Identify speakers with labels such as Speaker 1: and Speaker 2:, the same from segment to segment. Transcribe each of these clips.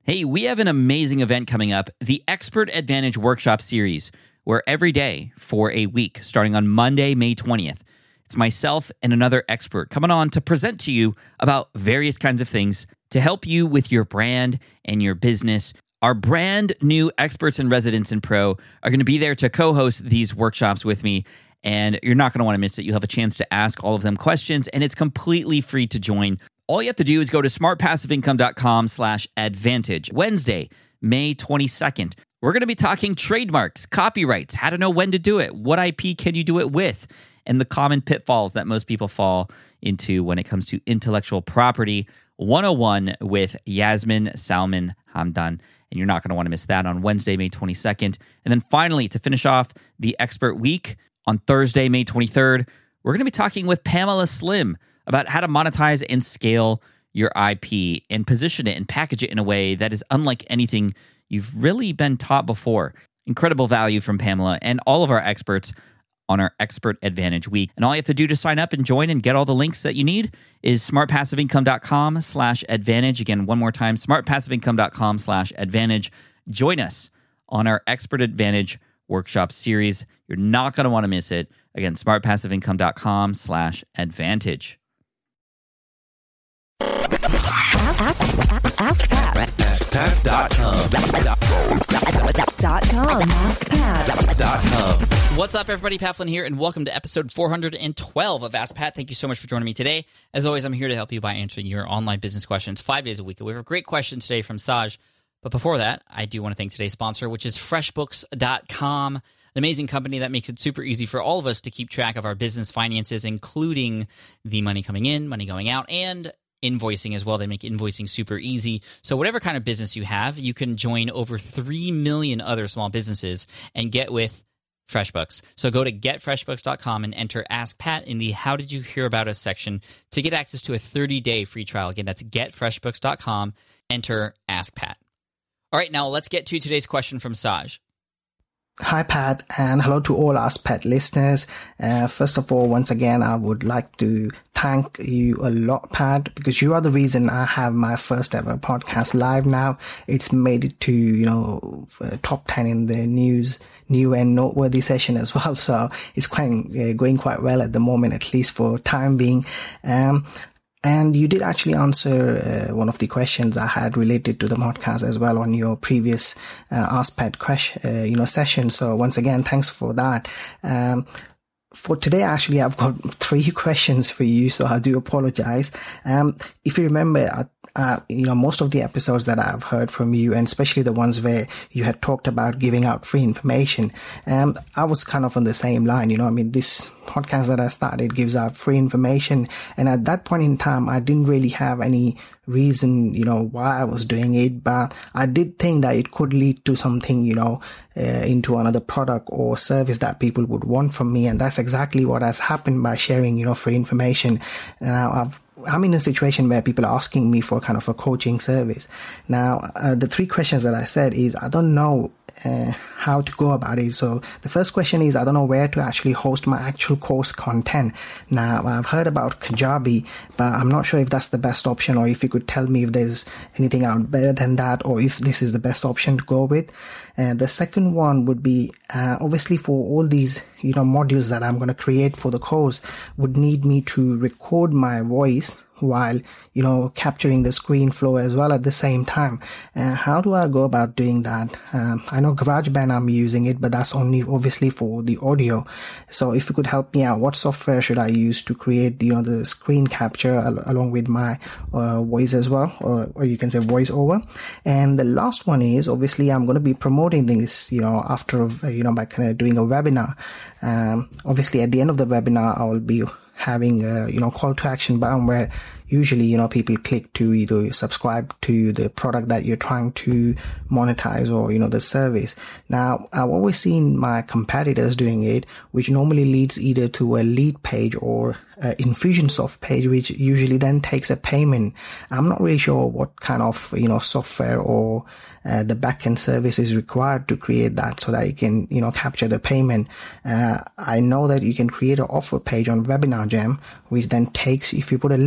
Speaker 1: Hey, we have an amazing event coming up, the Expert Advantage Workshop Series, where every day for a week, starting on Monday, May 20th, it's myself and another expert coming on to present to you about various kinds of things to help you with your brand and your business. Our brand new experts and residents in Pro are going to be there to co-host these workshops with me, and you're not going to want to miss it. You'll have a chance to ask all of them questions, and it's completely free to join. All you have to do is go to smartpassiveincome.com/advantage. Wednesday, May 22nd. We're going to be talking trademarks, copyrights, how to know when to do it, what IP can you do it with, and the common pitfalls that most people fall into when it comes to intellectual property 101 with Yasmin Salman Hamdan. And you're not going to want to miss that on Wednesday, May 22nd. And then finally, to finish off the Expert Week, on Thursday, May 23rd, we're going to be talking with Pamela Slim about how to monetize and scale your IP and position it and package it in a way that is unlike anything you've really been taught before. Incredible value from Pamela and all of our experts on our Expert Advantage Week. And all you have to do to sign up and join and get all the links that you need is smartpassiveincome.com/advantage. Again, one more time, smartpassiveincome.com/advantage. Join us on our Expert Advantage Workshop Series. You're not going to want to miss it. Again, smartpassiveincome.com/advantage.
Speaker 2: AskPat.com.
Speaker 1: What's up, everybody? Pat Flynn here, and welcome to episode 412 of Ask Pat. Thank you so much for joining me today. As always, I'm here to help you by answering your online business questions 5 days a week. We have a great question today from Saj. But before that, I do want to thank today's sponsor, which is FreshBooks.com, an amazing company that makes it super easy for all of us to keep track of our business finances, including the money coming in, money going out, and invoicing as well. They make invoicing super easy. So whatever kind of business you have, you can join over 3 million other small businesses and get with FreshBooks. So go to getfreshbooks.com and enter Ask Pat in the How Did You Hear About Us section to get access to a 30-day free trial. Again, that's getfreshbooks.com, enter Ask Pat. All right, now let's get to today's question from Saj.
Speaker 3: Hi, Pat, and hello to all Ask Pat listeners. First of all, once again, I would like to thank you a lot, Pat, because you are the reason I have my first ever podcast live now. It's made it to, top 10 in the new and noteworthy session as well. So it's going quite well at the moment, at least for time being. And you did actually answer one of the questions I had related to the podcast as well on your previous Ask Pat session. So once again, thanks for that. For today, actually, I've got 3 questions for you, so I do apologize. If you remember, most of the episodes that I've heard from you, and especially the ones where you had talked about giving out free information, I was kind of on the same line. This podcast that I started gives out free information, and at that point in time, I didn't really have any reason, why I was doing it, but I did think that it could lead to something, into another product or service that people would want from me. And that's exactly what has happened by sharing, free information. Now, I'm in a situation where people are asking me for kind of a coaching service. Now, the 3 questions that I said is, I don't know how to go about it. So the first question is, I don't know where to actually host my actual course content. Now, I've heard about Kajabi, but I'm not sure if that's the best option, or if you could tell me if there's anything out better than that, or if this is the best option to go with. The second one would be, obviously for all these, modules that I'm going to create for the course would need me to record my voice while, capturing the screen flow as well at the same time. How do I go about doing that? I know GarageBand I'm using it, but that's only obviously for the audio. So if you could help me out, what software should I use to create, the screen capture along with my voice as well, or you can say voice over. And the last one is, obviously I'm going to be promoting this, after, by kind of doing a webinar. Obviously at the end of the webinar, I will be having a, call to action button where usually, people click to either subscribe to the product that you're trying to monetize or, the service. Now, I've always seen my competitors doing it, which normally leads either to a lead page or Infusionsoft page, which usually then takes a payment. I'm not really sure what kind of, software or the backend service is required to create that so that you can, capture the payment. I know that you can create an offer page on Webinar Jam, which then takes, if you put a link, it will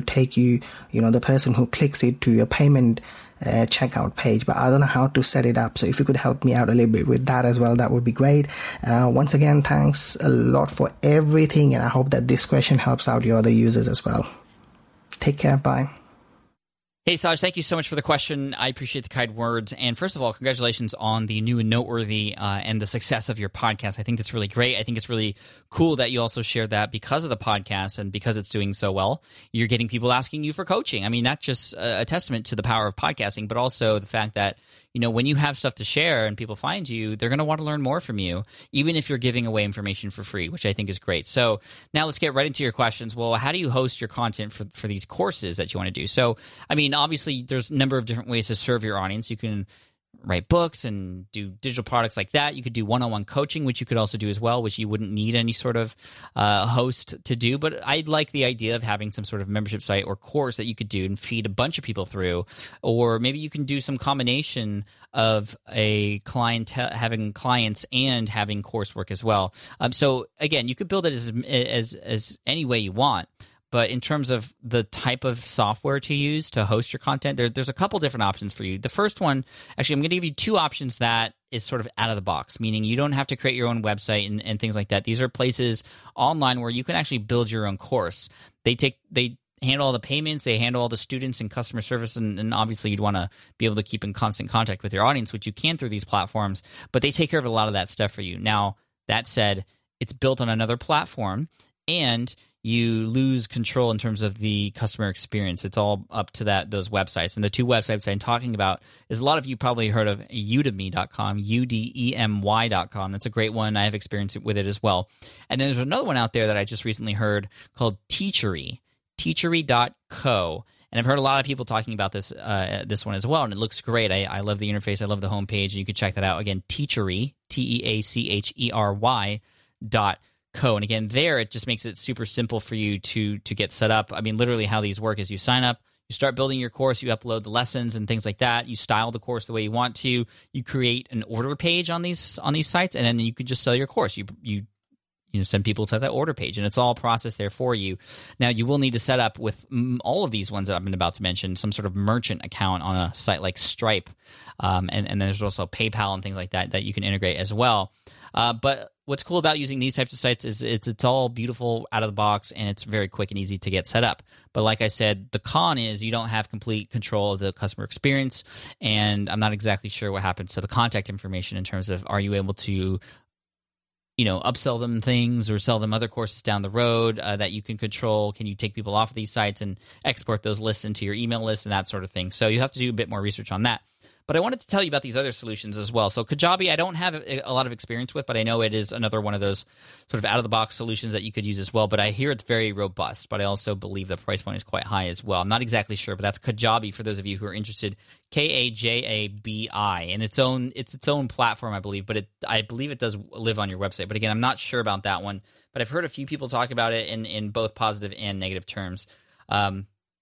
Speaker 3: take you, the person who clicks it to your payment checkout page, but I don't know how to set it up. So if you could help me out a little bit with that as well, that would be great. Once again, thanks a lot for everything, and I hope that this question helps out your other users as well. Take care. Bye.
Speaker 1: Hey, Saj, thank you so much for the question. I appreciate the kind words. And first of all, congratulations on the new and noteworthy and the success of your podcast. I think that's really great. I think it's really cool that you also shared that because of the podcast and because it's doing so well, you're getting people asking you for coaching. I mean, that's just a testament to the power of podcasting, but also the fact that when you have stuff to share and people find you, they're going to want to learn more from you, even if you're giving away information for free, which I think is great. So now let's get right into your questions. Well, how do you host your content for these courses that you want to do? So, I mean, obviously, there's a number of different ways to serve your audience. You can write books and do digital products like that. You could do one-on-one coaching, which you could also do as well, which you wouldn't need any sort of host to do. But I like the idea of having some sort of membership site or course that you could do and feed a bunch of people through. Or maybe you can do some combination of a client having clients and having coursework as well. So again, you could build it as any way you want. But in terms of the type of software to use to host your content, there's a couple different options for you. The first one, actually, I'm going to give you two options that is sort of out of the box, meaning you don't have to create your own website and things like that. These are places online where you can actually build your own course. They handle all the payments, they handle all the students and customer service, and obviously you'd want to be able to keep in constant contact with your audience, which you can through these platforms, but they take care of a lot of that stuff for you. Now, that said, it's built on another platform, and you lose control in terms of the customer experience. It's all up to those websites. And the two websites I'm talking about is, a lot of you probably heard of Udemy.com, Udemy.com. That's a great one. I have experience with it as well. And then there's another one out there that I just recently heard called Teachery, Teachery.co. And I've heard a lot of people talking about this one as well, and it looks great. I love the interface. I love the homepage. You can check that out. Again, Teachery, Teachery.co. And again, there, it just makes it super simple for you to get set up. I mean, literally how these work is you sign up, you start building your course, you upload the lessons and things like that. You style the course the way you want to. You create an order page on these sites, and then you can just sell your course. You send people to that order page, and it's all processed there for you. Now, you will need to set up with all of these ones that I've been about to mention some sort of merchant account on a site like Stripe, and then there's also PayPal and things like that you can integrate as well. But what's cool about using these types of sites is it's all beautiful out of the box, and it's very quick and easy to get set up. But like I said, the con is you don't have complete control of the customer experience, and I'm not exactly sure what happens to the contact information in terms of, are you able to upsell them things or sell them other courses down the road that you can control? Can you take people off of these sites and export those lists into your email list and that sort of thing? So you have to do a bit more research on that. But I wanted to tell you about these other solutions as well. So Kajabi, I don't have a lot of experience with, but I know it is another one of those sort of out-of-the-box solutions that you could use as well. But I hear it's very robust, but I also believe the price point is quite high as well. I'm not exactly sure, but that's Kajabi for those of you who are interested. Kajabi, and it's its own platform, I believe. But I believe it does live on your website. But again, I'm not sure about that one. But I've heard a few people talk about it in both positive and negative terms. I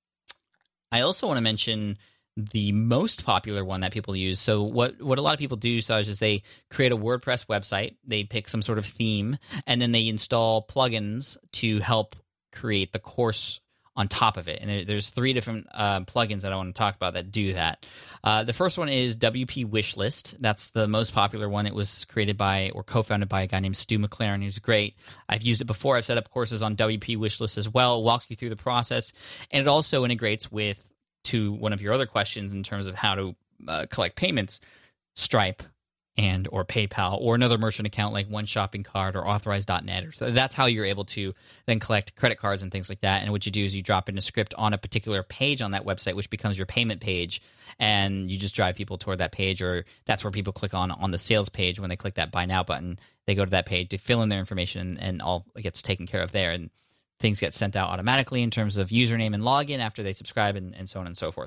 Speaker 1: also want to mention the most popular one that people use. So what a lot of people do, Saj, is they create a WordPress website, they pick some sort of theme, and then they install plugins to help create the course on top of it. And there's three different plugins that I want to talk about that do that. The first one is WP Wishlist. That's the most popular one. It was created by or co-founded by a guy named Stu McLaren, who's great. I've used it before. I've set up courses on WP Wishlist as well. It walks you through the process, and it also integrates to one of your other questions in terms of how to collect payments, Stripe and or PayPal, or another merchant account like One Shopping Cart or Authorize.net. So that's how you're able to then collect credit cards and things like that. And what you do is you drop in a script on a particular page on that website, which becomes your payment page, and you just drive people toward that page, or that's where people click on the sales page. When they click that Buy Now button, they go to that page to fill in their information, and all gets taken care of there. And things get sent out automatically in terms of username and login after they subscribe, and so on and so forth.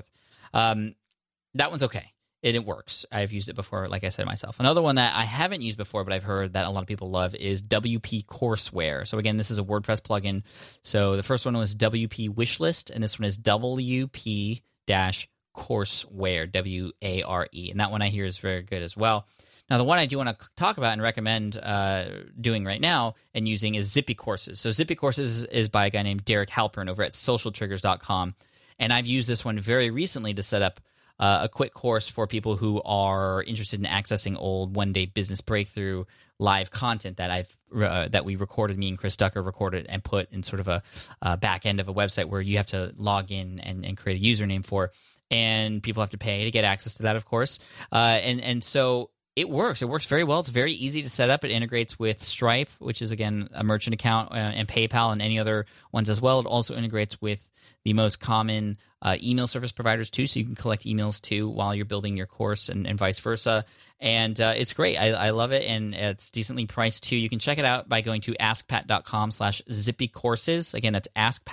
Speaker 1: That one's okay. It works. I've used it before, like I said myself. Another one that I haven't used before, but I've heard that a lot of people love, is WP Courseware. So again, this is a WordPress plugin. So the first one was WP Wishlist, and this one is WP-Courseware, W-A-R-E. And that one I hear is very good as well. Now, the one I do want to talk about and recommend doing right now and using is Zippy Courses. So Zippy Courses is by a guy named Derek Halpern over at socialtriggers.com. And I've used this one very recently to set up a quick course for people who are interested in accessing old one-day business breakthrough live content that that we recorded, me and Chris Ducker recorded and put in sort of a back end of a website where you have to log in and create a username for, and people have to pay to get access to that, of course. And so it works. It works very well. It's very easy to set up. It integrates with Stripe, which is, again, a merchant account, and PayPal and any other ones as well. It also integrates with the most common email service providers too, so you can collect emails too while you're building your course and vice versa. And it's great. I love it, and it's decently priced too. You can check it out by going to askpat.com/zippycourses. Again, that's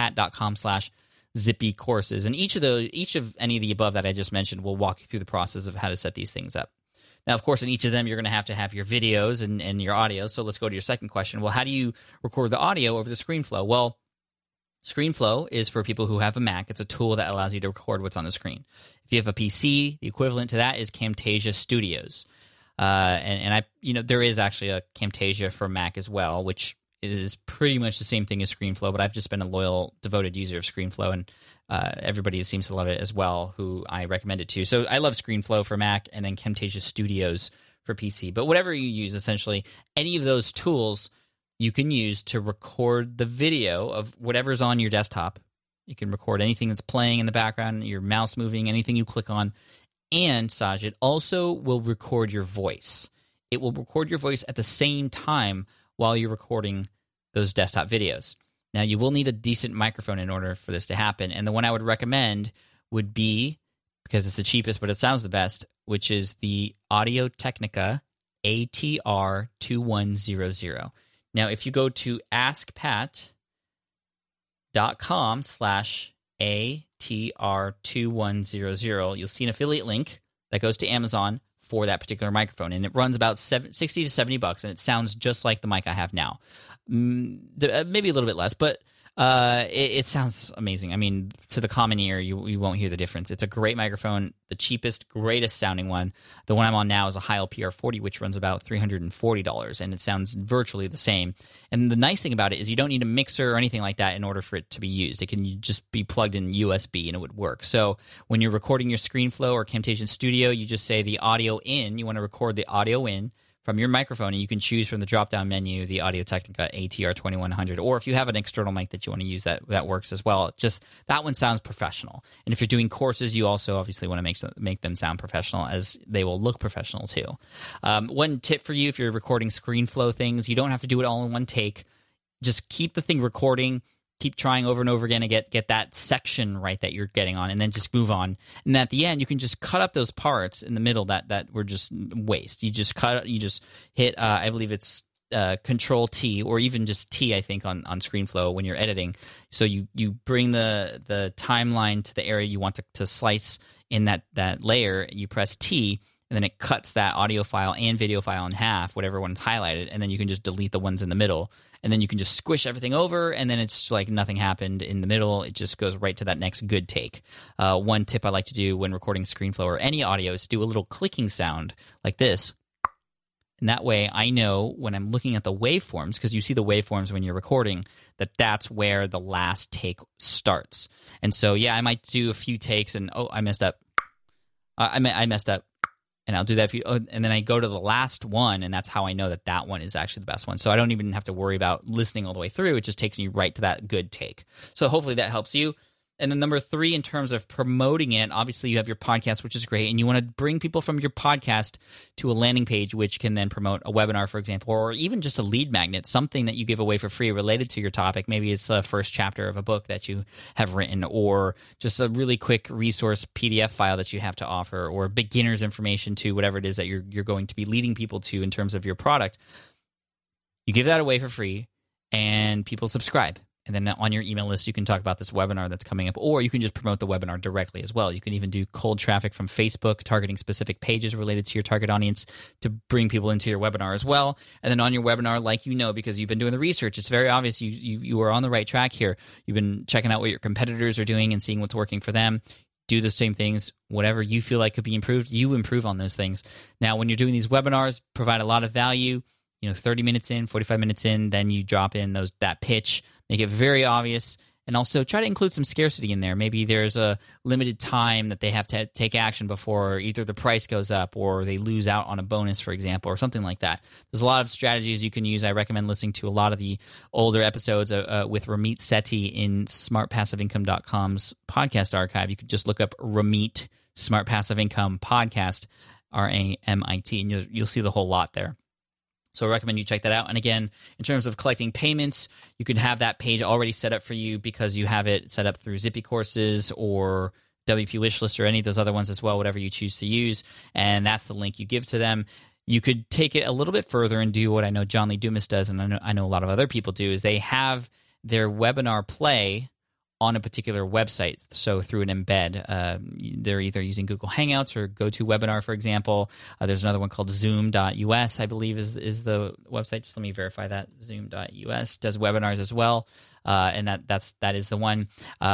Speaker 1: askpat.com/zippycourses. And each of any of the above that I just mentioned will walk you through the process of how to set these things up. Now, of course, in each of them, you're going to have your videos and your audio. So let's go to your second question. Well, how do you record the audio over the ScreenFlow? Well, ScreenFlow is for people who have a Mac. It's a tool that allows you to record what's on the screen. If you have a PC, the equivalent to that is Camtasia Studios. There is actually a Camtasia for Mac as well, which is pretty much the same thing as ScreenFlow, but I've just been a loyal, devoted user of ScreenFlow, and everybody seems to love it as well, who I recommend it to. So I love ScreenFlow for Mac and then Camtasia Studios for PC. But whatever you use, essentially, any of those tools you can use to record the video of whatever's on your desktop. You can record anything that's playing in the background, your mouse moving, anything you click on. And, Saj, it also will record your voice. It will record your voice at the same time while you're recording those desktop videos. Now, you will need a decent microphone in order for this to happen. And the one I would recommend would be, because it's the cheapest, but it sounds the best, which is the Audio-Technica ATR 2100. Now, if you go to askpat.com/ATR2100, you'll see an affiliate link that goes to Amazon for that particular microphone, and it runs about $60 to $70, and it sounds just like the mic I have now. Maybe a little bit less, but it sounds amazing. I mean, to the common ear, you won't hear the difference. It's a great microphone, the cheapest, greatest sounding one. The one I'm on now is a Heil PR40, which runs about $340, and it sounds virtually the same. And the nice thing about it is you don't need a mixer or anything like that in order for it to be used. It can just be plugged in USB, and it would work. So when you're recording your ScreenFlow or Camtasia Studio, you just say the audio in. You want to record the audio in from your microphone, and you can choose from the drop-down menu the Audio-Technica ATR 2100, or if you have an external mic that you want to use, that works as well. Just that one sounds professional. And if you're doing courses, you also obviously want to make them sound professional, as they will look professional too. One tip for you, if you're recording ScreenFlow things, you don't have to do it all in one take. Just keep the thing recording. Keep trying over and over again to get that section right that you're getting on, and then just move on. And at the end, you can just cut up those parts in the middle that were just waste. You just hit, I believe it's Control T, or even just T, I think, on ScreenFlow when you're editing. So you bring the timeline to the area you want to slice in that layer. You press T, and then it cuts that audio file and video file in half, whatever one's highlighted, and then you can just delete the ones in the middle. And then you can just squish everything over, and then it's like nothing happened in the middle. It just goes right to that next good take. One tip I like to do when recording ScreenFlow or any audio is to do a little clicking sound like this. And that way I know when I'm looking at the waveforms, because you see the waveforms when you're recording, that's where the last take starts. And so, yeah, I might do a few takes and, I messed up. I messed up. And I'll do that and then I go to the last one, and that's how I know that one is actually the best one. So I don't even have to worry about listening all the way through. It just takes me right to that good take. So hopefully that helps you. And then number 3, in terms of promoting it, obviously you have your podcast, which is great, and you want to bring people from your podcast to a landing page, which can then promote a webinar, for example, or even just a lead magnet, something that you give away for free related to your topic. Maybe it's a first chapter of a book that you have written, or just a really quick resource PDF file that you have to offer, or beginner's information to whatever it is that you're going to be leading people to in terms of your product. You give that away for free, and people subscribe. And then on your email list, you can talk about this webinar that's coming up, or you can just promote the webinar directly as well. You can even do cold traffic from Facebook, targeting specific pages related to your target audience to bring people into your webinar as well. And then on your webinar, because you've been doing the research, it's very obvious you are on the right track here. You've been checking out what your competitors are doing and seeing what's working for them. do the same things. Whatever you feel like could be improved, you improve on those things. Now, when you're doing these webinars, provide a lot of value. 30 minutes in, 45 minutes in, then you drop in that pitch, make it very obvious, and also try to include some scarcity in there. Maybe there's a limited time that they have to take action before either the price goes up or they lose out on a bonus, for example, or something like that. There's a lot of strategies you can use. I recommend listening to a lot of the older episodes with Ramit Sethi in smartpassiveincome.com's podcast archive. You can just look up Ramit Smart Passive Income Podcast, RAMIT, and you'll see the whole lot there. So I recommend you check that out. And again, in terms of collecting payments, you can have that page already set up for you because you have it set up through Zippy Courses or WP Wishlist or any of those other ones as well, whatever you choose to use. And that's the link you give to them. You could take it a little bit further and do what I know John Lee Dumas does, and I know a lot of other people do, is they have their webinar play on a particular website. So through an embed, they're either using Google Hangouts or GoToWebinar, for example. There's another one called Zoom.us, I believe is the website. Just let me verify that. Zoom.us does webinars as well, and that is the one.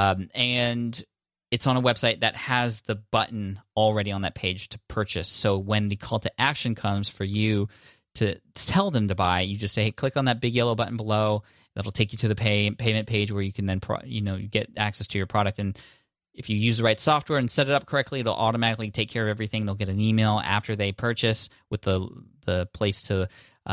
Speaker 1: And it's on a website that has the button already on that page to purchase. So when the call to action comes for you to tell them to buy, you just say, hey, click on that big yellow button below. That'll take you to the payment page where you can then get access to your product. And if you use the right software and set it up correctly, it'll automatically take care of everything. They'll get an email after they purchase with the place to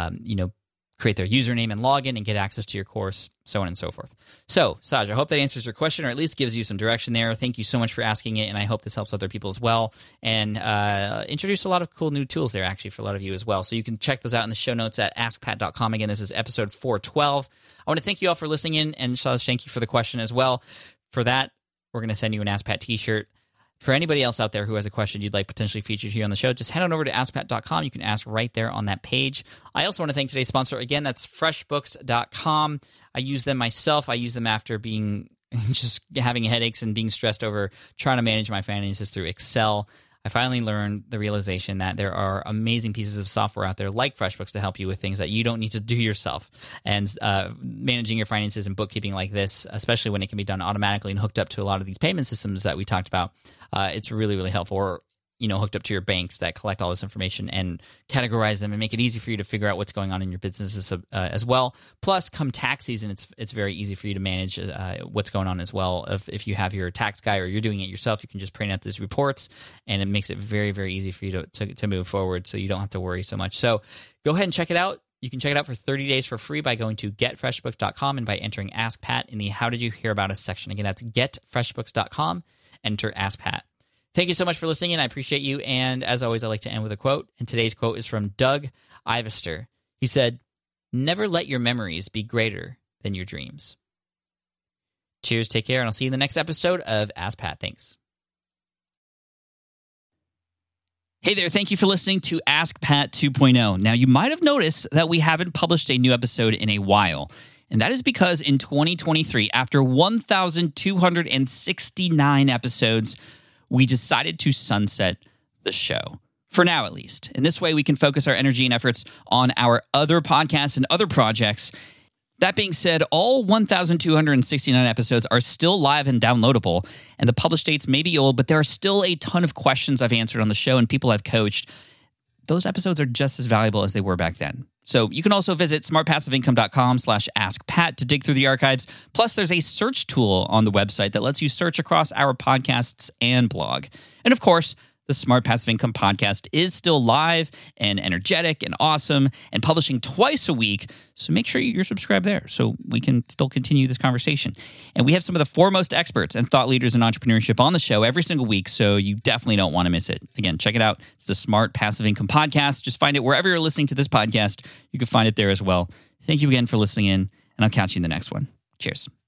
Speaker 1: create their username and login and get access to your course, so on and so forth. So, Saj, I hope that answers your question or at least gives you some direction there. Thank you so much for asking it, and I hope this helps other people as well. And introduce a lot of cool new tools there, actually, for a lot of you as well. So you can check those out in the show notes at askpat.com. Again, this is episode 412. I want to thank you all for listening in, and Saj, thank you for the question as well. For that, we're going to send you an Ask Pat t-shirt. For anybody else out there who has a question you'd like potentially featured here on the show, just head on over to askpat.com. You can ask right there on that page. I also want to thank today's sponsor. Again, that's freshbooks.com. I use them myself. I use them after just having headaches and being stressed over trying to manage my finances through Excel. I finally learned the realization that there are amazing pieces of software out there like FreshBooks to help you with things that you don't need to do yourself. And managing your finances and bookkeeping like this, especially when it can be done automatically and hooked up to a lot of these payment systems that we talked about, it's really, really helpful. Or hooked up to your banks that collect all this information and categorize them and make it easy for you to figure out what's going on in your businesses as well. Plus, come tax season, it's very easy for you to manage what's going on as well. If you have your tax guy or you're doing it yourself, you can just print out these reports, and it makes it very, very easy for you to move forward, so you don't have to worry so much. So go ahead and check it out. You can check it out for 30 days for free by going to getfreshbooks.com and by entering Ask Pat in the How Did You Hear About Us section. Again, that's getfreshbooks.com, enter Ask Pat. Thank you so much for listening, and I appreciate you. And as always, I like to end with a quote. And today's quote is from Doug Ivester. He said, "Never let your memories be greater than your dreams." Cheers, take care, and I'll see you in the next episode of Ask Pat. Thanks. Hey there, thank you for listening to Ask Pat 2.0. Now, you might have noticed that we haven't published a new episode in a while. And that is because in 2023, after 1,269 episodes, we decided to sunset the show. For now, at least. In this way, we can focus our energy and efforts on our other podcasts and other projects. That being said, all 1,269 episodes are still live and downloadable, and the published dates may be old, but there are still a ton of questions I've answered on the show and people I've coached. Those episodes are just as valuable as they were back then. So you can also visit smartpassiveincome.com/askpat to dig through the archives. Plus, there's a search tool on the website that lets you search across our podcasts and blog. And of course, the Smart Passive Income podcast is still live and energetic and awesome and publishing twice a week. So make sure you're subscribed there so we can still continue this conversation. And we have some of the foremost experts and thought leaders in entrepreneurship on the show every single week, so you definitely don't want to miss it. Again, check it out. It's the Smart Passive Income podcast. Just find it wherever you're listening to this podcast. You can find it there as well. Thank you again for listening in, and I'll catch you in the next one. Cheers.